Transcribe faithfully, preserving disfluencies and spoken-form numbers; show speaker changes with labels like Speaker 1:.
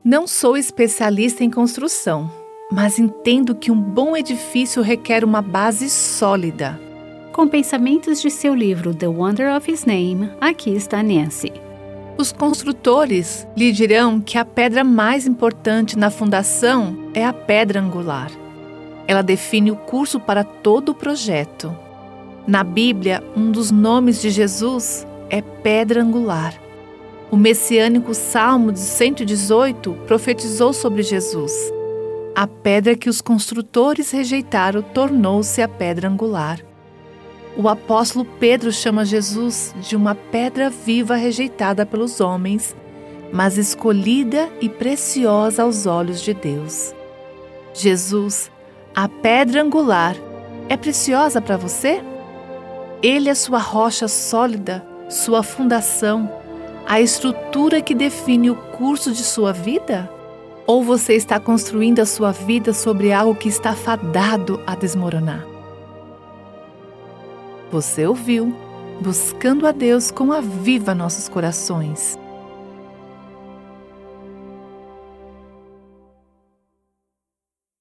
Speaker 1: Não sou especialista em construção, mas entendo que um bom edifício requer uma base sólida.
Speaker 2: Com pensamentos de seu livro The Wonder of His Name, aqui está Nancy.
Speaker 1: Os construtores lhe dirão que a pedra mais importante na fundação é a pedra angular. Ela define o curso para todo o projeto. Na Bíblia, um dos nomes de Jesus é pedra angular. O messiânico Salmo de cento e dezoito profetizou sobre Jesus. A pedra que os construtores rejeitaram tornou-se a pedra angular. O apóstolo Pedro chama Jesus de uma pedra viva rejeitada pelos homens, mas escolhida e preciosa aos olhos de Deus. Jesus, a pedra angular, é preciosa para você? Ele é sua rocha sólida, sua fundação, a estrutura que define o curso de sua vida? Ou você está construindo a sua vida sobre algo que está fadado a desmoronar? Você ouviu Buscando a Deus com Aviva Nossos Corações.